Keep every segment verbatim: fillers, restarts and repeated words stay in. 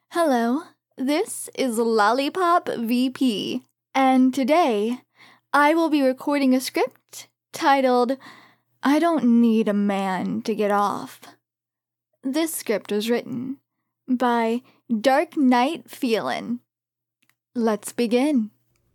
Hello, this is Lollipop V P, and today I will be recording a script titled, I Don't Need a Man to Get Off. This script was written by Dark Knight Feelin. Let's begin.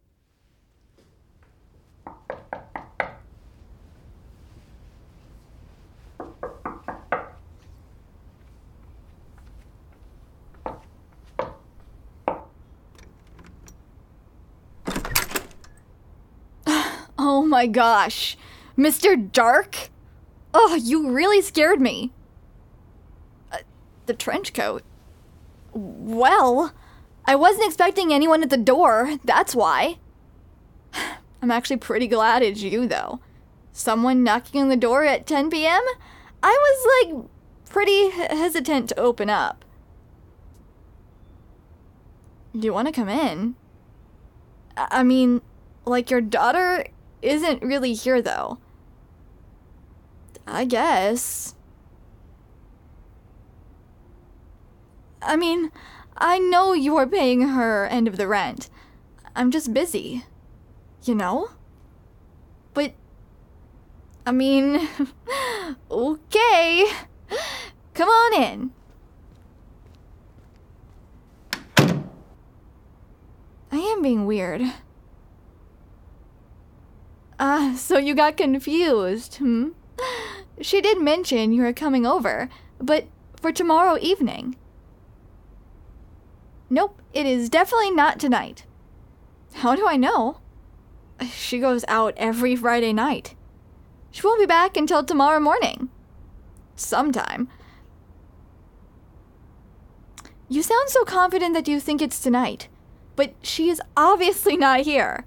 Oh my gosh, Mister Dark? Oh, you really scared me. Uh, the trench coat? Well, I wasn't expecting anyone at the door, that's why. I'm actually pretty glad it's you, though. Someone knocking on the door at ten p.m.? I was, like, pretty hesitant to open up. Do you want to come in? I mean, like, your daughter isn't really here, though. I guess. I mean, I know you are paying her end of the rent. I'm just busy. You know? But, I mean, okay. Come on in. I am being weird. Ah, so you got confused, hmm? She did mention you were coming over, but for tomorrow evening. Nope, it is definitely not tonight. How do I know? She goes out every Friday night. She won't be back until tomorrow morning. Sometime. You sound so confident that you think it's tonight, but she is obviously not here.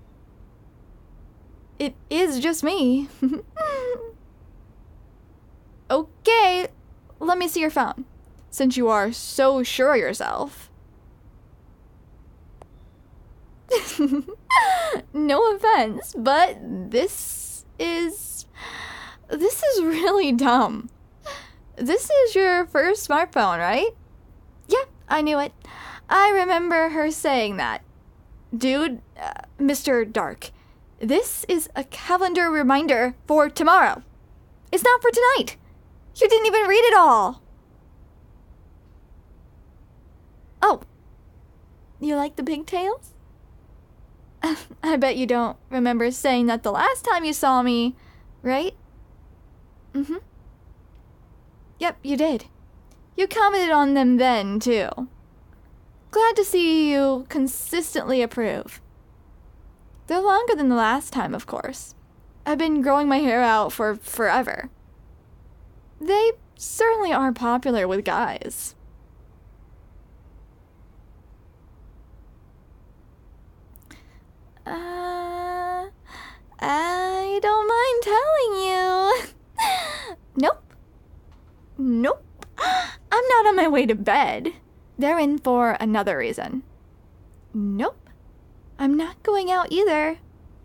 It is just me. Okay, let me see your phone, since you are so sure of yourself. No offense, but this is... This is really dumb. This is your first smartphone, right? Yeah, I knew it. I remember her saying that. Dude, uh, Mister Dark, this is a calendar reminder for tomorrow. It's not for tonight. You didn't even read it all. Oh, you like the pigtails? I bet you don't remember saying that the last time you saw me, right? Mm-hmm. Yep, you did. You commented on them then, too. Glad to see you consistently approve. They're longer than the last time, of course. I've been growing my hair out for forever. They certainly are popular with guys. Uh, I don't mind telling you. Nope. Nope. I'm not on my way to bed. They're in for another reason. Nope. I'm not going out either.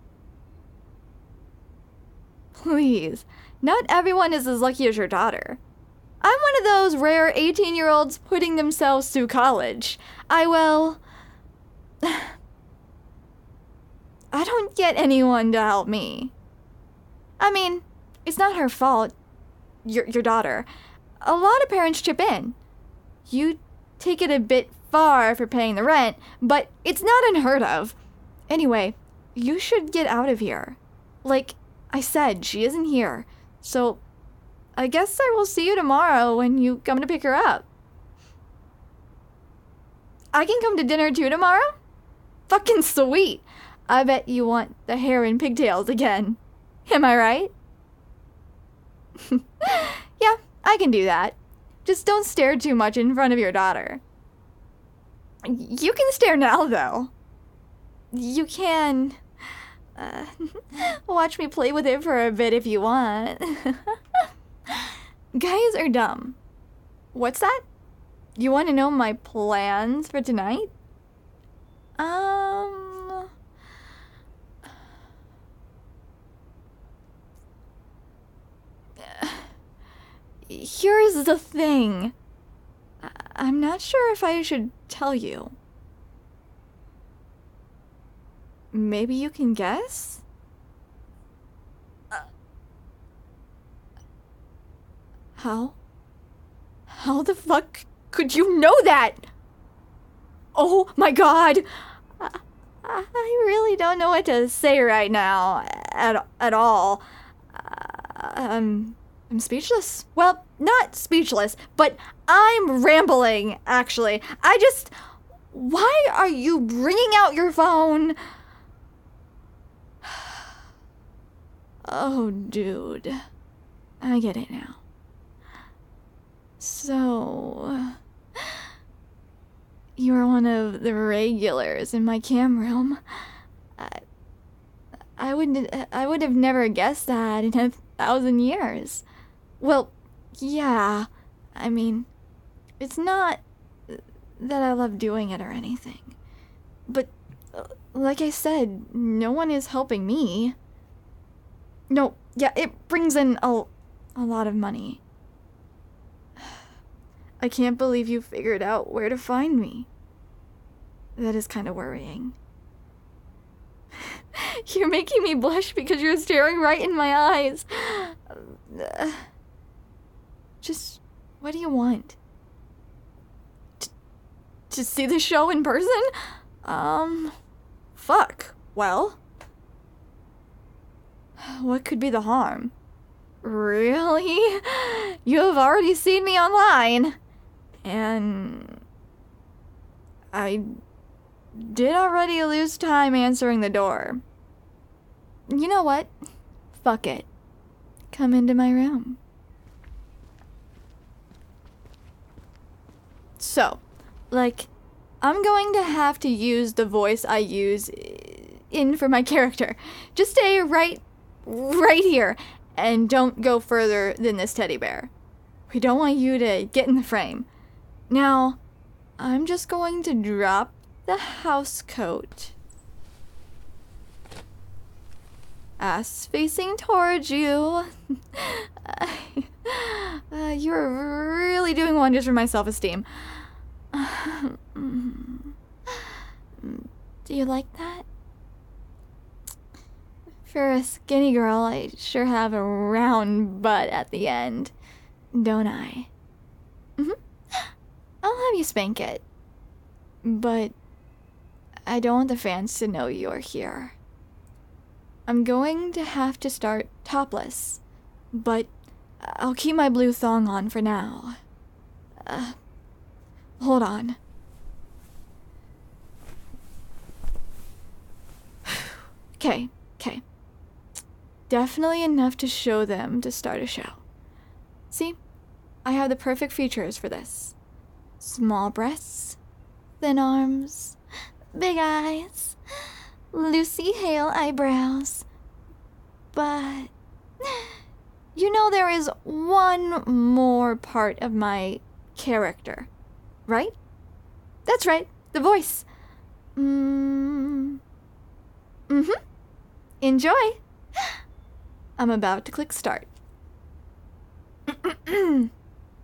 Please, not everyone is as lucky as your daughter. I'm one of those rare eighteen-year-olds putting themselves through college. I will... I don't get anyone to help me. I mean, it's not her fault. Your, your daughter. A lot of parents chip in. You take it a bit far for paying the rent, but it's not unheard of. Anyway, you should get out of here. Like I said, she isn't here. So, I guess I will see you tomorrow when you come to pick her up. I can come to dinner too tomorrow? Fucking sweet. I bet you want the hair and pigtails again. Am I right? Yeah, I can do that. Just don't stare too much in front of your daughter. You can stare now, though. You can... Uh, watch me play with it for a bit if you want. Guys are dumb. What's that? You want to know my plans for tonight? Um... Here's the thing. I'm not sure if I should tell you. Maybe you can guess? Uh, how? How the fuck could you know that? Oh my god! I, I really don't know what to say right now. At, at all. Uh, um, I'm speechless. Well, not speechless, but I'm rambling, actually. I just... Why are you bringing out your phone? Oh, dude. I get it now. So... You're one of the regulars in my cam room. I... I wouldn't... I would have never guessed that in a thousand years. Well, yeah. I mean, it's not that I love doing it or anything. But, like I said, no one is helping me. No, yeah, it brings in a, a lot of money. I can't believe you figured out where to find me. That is kind of worrying. You're making me blush because you're staring right in my eyes. Uh, just, what do you want? T- to see the show in person? Um, fuck. Well... What could be the harm? Really? You have already seen me online. And... I did already lose time answering the door. You know what? Fuck it. Come into my room. So, like, I'm going to have to use the voice I use in for my character. Just stay right right here, and don't go further than this teddy bear. We don't want you to get in the frame. Now, I'm just going to drop the house coat. Ass facing towards you. uh, you're really doing wonders for my self-esteem. Do you like that? For a skinny girl, I sure have a round butt at the end, don't I? Mm-hmm. I'll have you spank it. But I don't want the fans to know you're here. I'm going to have to start topless, but I'll keep my blue thong on for now. Uh, hold on. Okay, okay. Definitely enough to show them to start a show. See, I have the perfect features for this. Small breasts, thin arms, big eyes, Lucy Hale eyebrows. But, you know there is one more part of my character, right? That's right, the voice. Mm. Mm-hmm. Enjoy. I'm about to click start. I'm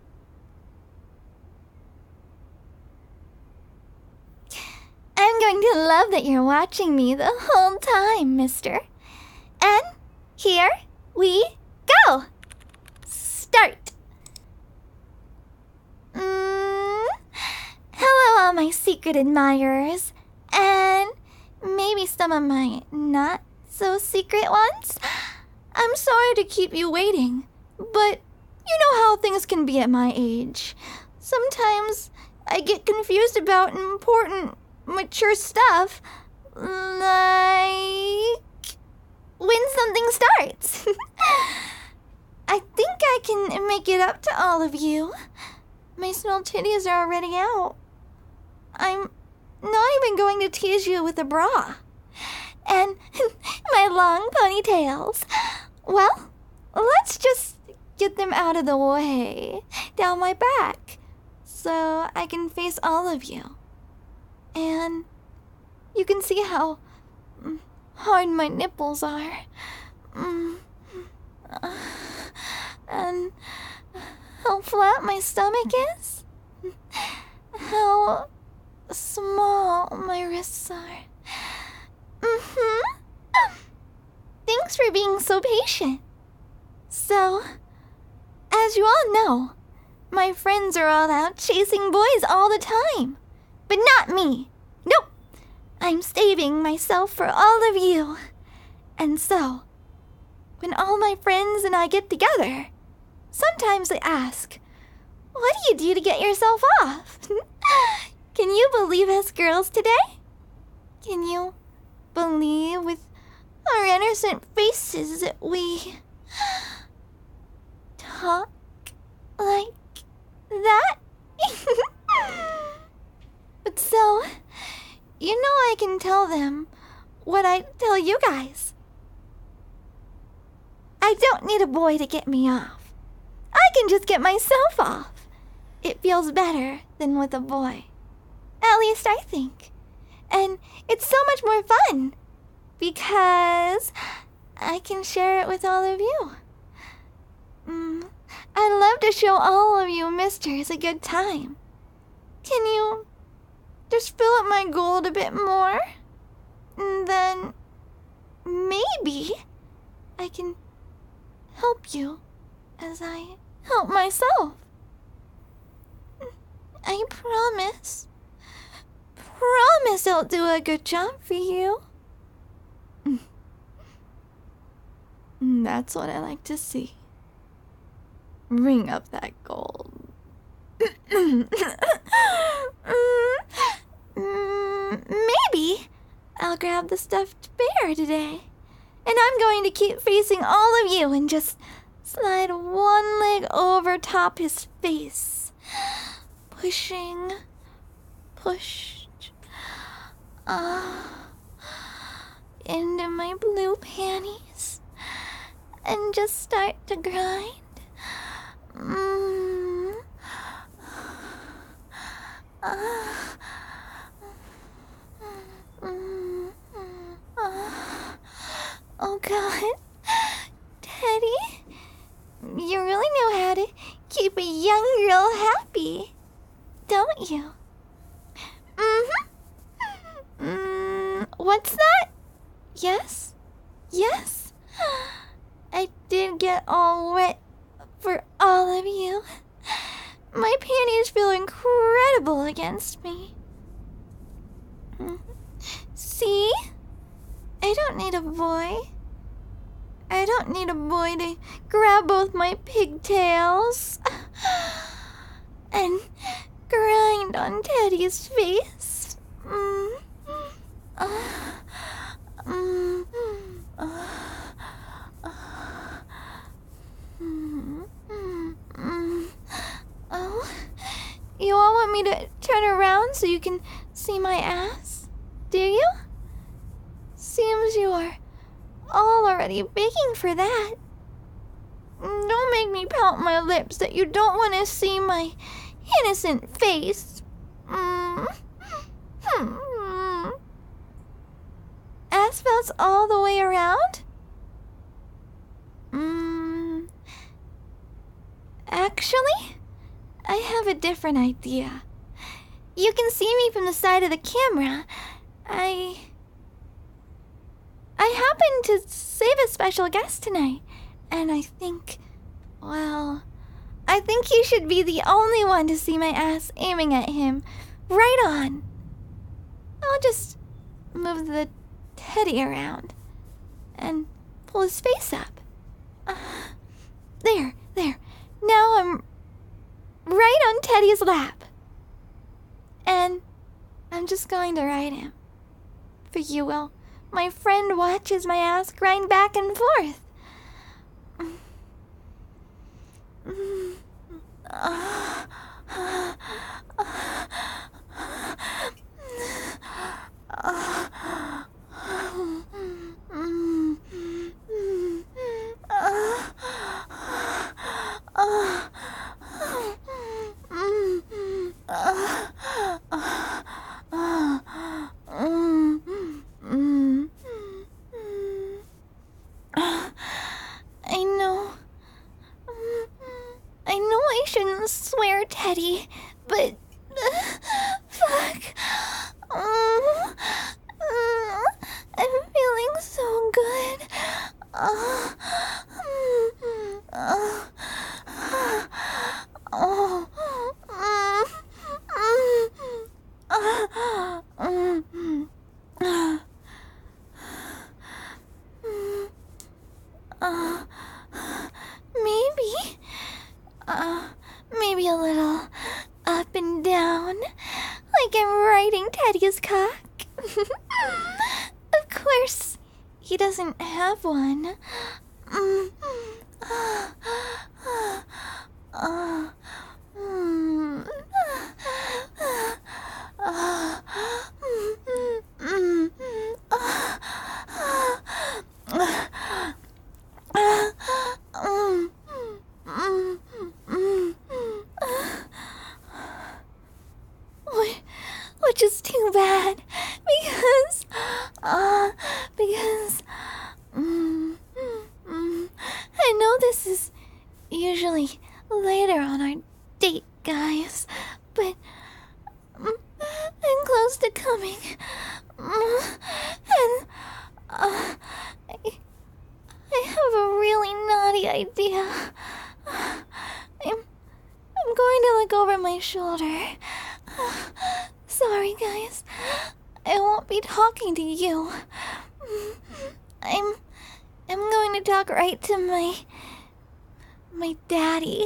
going to love that you're watching me the whole time, mister. And here we go. Start. Mm. Hello, all my secret admirers. And maybe some of my not so secret ones. I'm sorry to keep you waiting, but you know how things can be at my age. Sometimes I get confused about important, mature stuff, like when something starts. I think I can make it up to all of you. My small titties are already out. I'm not even going to tease you with a bra. And my long ponytails. Well, let's just get them out of the way down my back so I can face all of you. And you can see how hard my nipples are. And how flat my stomach is. wrists are. Mm-hmm. Thanks for being so patient. So, as you all know, my friends are all out chasing boys all the time. But not me. Nope. I'm saving myself for all of you. And so, when all my friends and I get together, sometimes they ask, what do you do to get yourself off? Can you believe us girls today? Can you believe with our innocent faces that we talk like that? But so, you know I can tell them what I tell you guys. I don't need a boy to get me off. I can just get myself off. It feels better than with a boy. At least I think. And it's so much more fun. Because I can share it with all of you. Mm, I'd love to show all of you misters a good time. Can you just fill up my gold a bit more? And then maybe I can help you as I help myself. I promise. Promise I'll do a good job for you. That's what I like to see. Ring up that gold. Maybe I'll grab the stuffed bear today. And I'm going to keep facing all of you and just slide one leg over top his face. Pushing, pushed, uh, into my blue panties. And just start to grind. Mm. Uh. Mm. Uh. Oh God, Teddy, you really know how to keep a young girl happy, don't you? Mm-hmm. Mm, what's that? Yes? Yes? I did get all wet for all of you. My panties feel incredible against me. Mm-hmm. See? I don't need a boy. I don't need a boy to grab both my pigtails and grind on Teddy's face. Mm. Uh, mm. Uh, uh, mm. Mm. Oh, you all want me to turn around so you can see my ass? Do you? Seems you are all already begging for that. Don't make me pout my lips that you don't want to see my innocent face. Mm. Hmm. Asphalt's all the way around? Mm. Actually, I have a different idea. You can see me from the side of the camera. I... I happened to save a special guest tonight, and I think, well, I think you should be the only one to see my ass aiming at him. Right on. I'll just move the Teddy around and pull his face up. Uh, there, there. Now I'm right on Teddy's lap. And I'm just going to ride him. For you will. My friend watches my ass grind back and forth. I know. I know I shouldn't swear, Teddy, but... Fuck. Oh, Teddy's cock? Of course, he doesn't have one. Mm. Uh, uh, mm. Uh, mm, mm, uh, uh, mm, mm, Which, which is too bad, because, uh, because, mm, mm, I know this is usually later on our date, guys, but mm, I'm close to coming, mm, and, uh, I, I have a really naughty idea. I'm, I'm going to look over my shoulder. Sorry, guys. I won't be talking to you. I'm... I'm going to talk right to my... my daddy.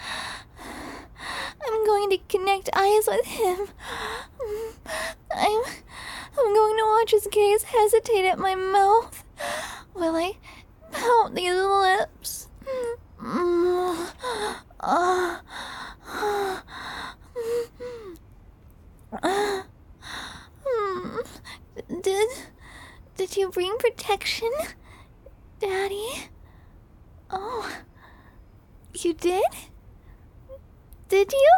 I'm going to connect eyes with him. I'm... I'm going to watch his gaze hesitate at my mouth while I pout these lips. Uh, uh, did did you bring protection, Daddy? Oh, you did? Did you?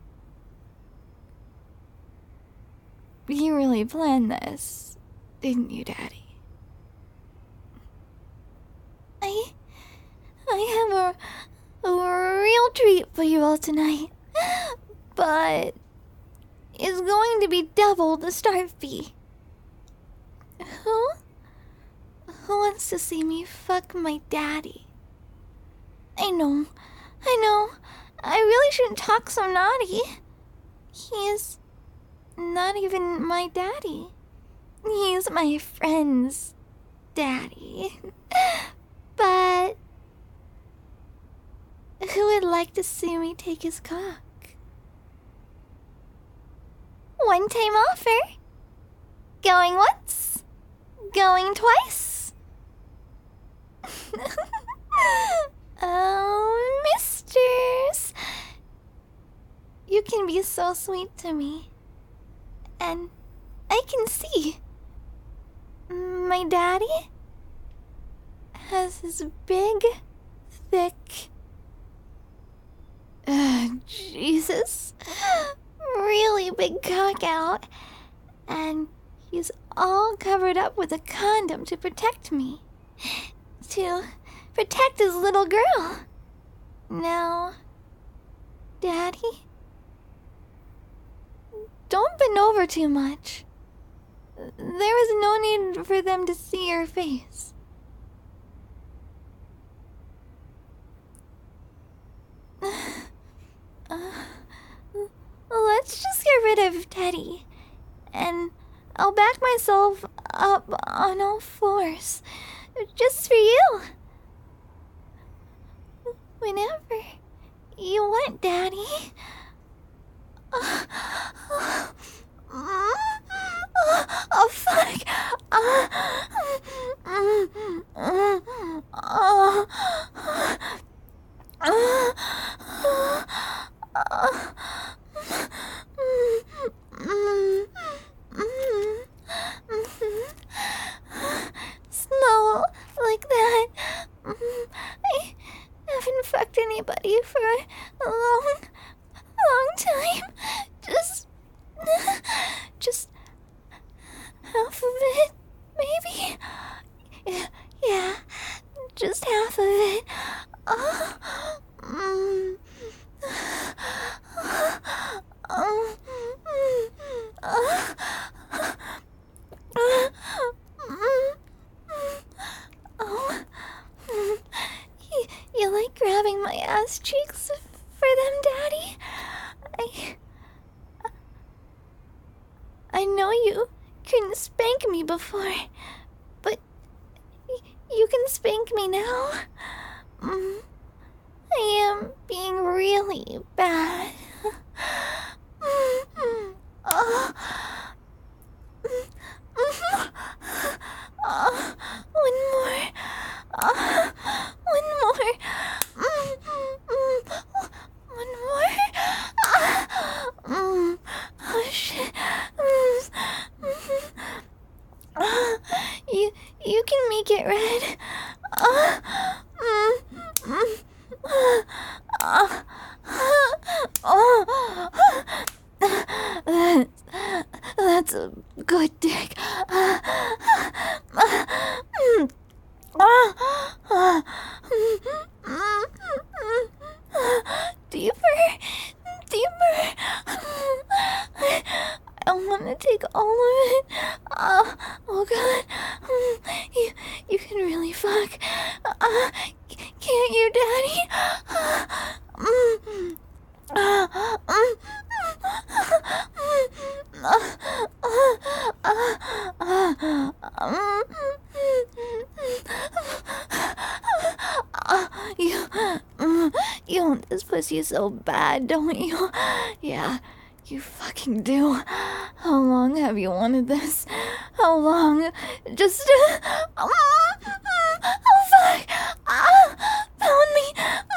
You really planned this, didn't you, Daddy? I I have a, a real treat for you all tonight, but it's going to be double the start fee. Who? Who wants to see me fuck my daddy? I know, I know, I really shouldn't talk so naughty. He is not even my daddy. He's my friend's daddy. But who would like to see me take his cock? One time offer. Going once. Going twice. Oh, misters. You can be so sweet to me. And I can see. My daddy has his big, thick... Uh, Jesus. Really big cock out. And he's all covered up with a condom to protect me. To protect his little girl. Now, Daddy, don't bend over too much. There is no need for them to see your face. Uh, let's just get rid of Teddy, and I'll back myself up on all fours, just for you. Whenever you want, Daddy. Uh, uh, oh, fuck. Uh, uh, uh, uh, uh, uh, Slow like that. I haven't fucked anybody for a long, long time. Just, just half of it, maybe. Yeah, just half of it. Oh, mm. Oh, oh, you, you like grabbing my ass cheeks for them, Daddy? I, I know you couldn't spank me before, but y- you can spank me now. Mm, I am being really bad. Oh, That's a good dick. Deeper, deeper. I want to take all of it. Uh, oh god, you you can really fuck. Uh, can't you, Daddy? You, you want this pussy so bad, don't you? Yeah, you fucking do. How long have you wanted this? How long? Just, uh, oh fuck! Ah, pound me!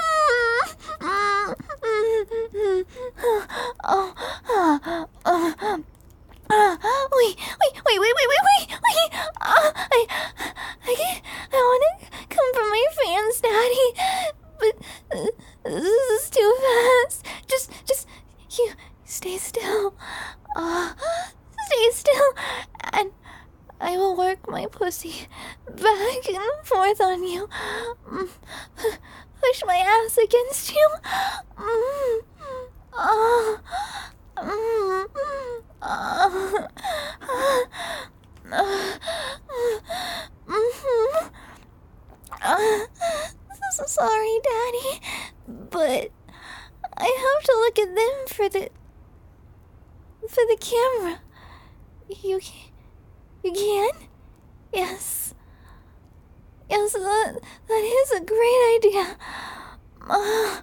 Oh, uh, uh, uh, wait, wait, wait, wait, wait, wait, wait, wait! Uh, I, I, can't, I wanna come from my fans, Daddy, but uh, this is too fast. Just, just, you, stay still. Uh, stay still, and I will work my pussy back and forth on you. Mm, push my ass against you. Mm, uh, mm, uh, uh, mm-hmm. uh, so sorry, Daddy, but I have to look at them for the for the camera. You can, you can? Yes. Yes, that, that is a great idea. Uh,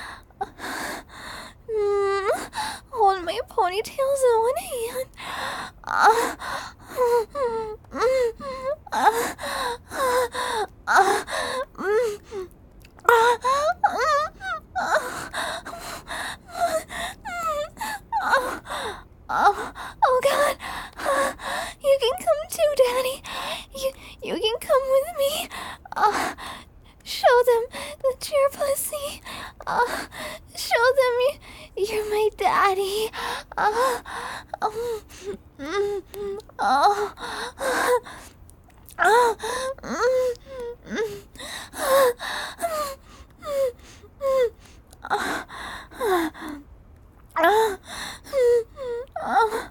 mm, hold my ponytails in one hand. Uh, mm, mm, uh, uh, mm, uh, Oh, oh god. You can come too, Daddy. You you can come with me. Uh, show them that you're pussy. Uh, show them you, you're my daddy. Uh, um, mm, oh. Uh, mm, mm, uh, uh, uh, uh,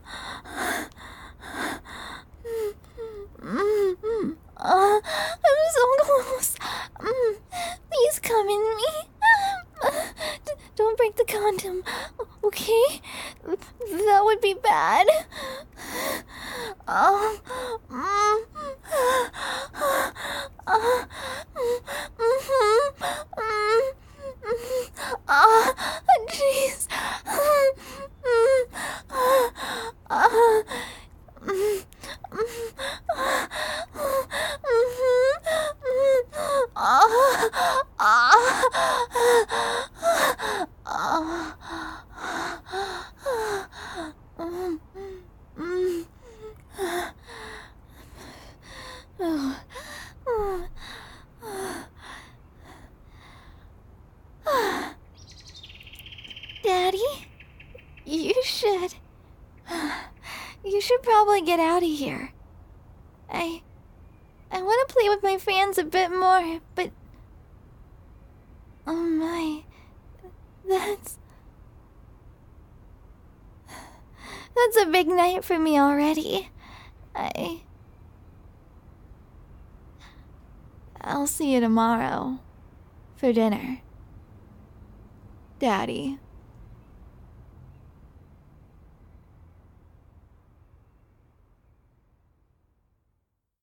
mm, uh, I'm so close. Mm, please come in me. Uh, d- don't break the condom, okay? That would be bad. Um, mm, uh, mm-hmm, mm, ah, jeez. Ah, mm, Daddy, you should. You should probably get out of here. I. I want to play with my fans a bit more, but. Oh my. That's. That's a big night for me already. I. I'll see you tomorrow. For dinner. Daddy.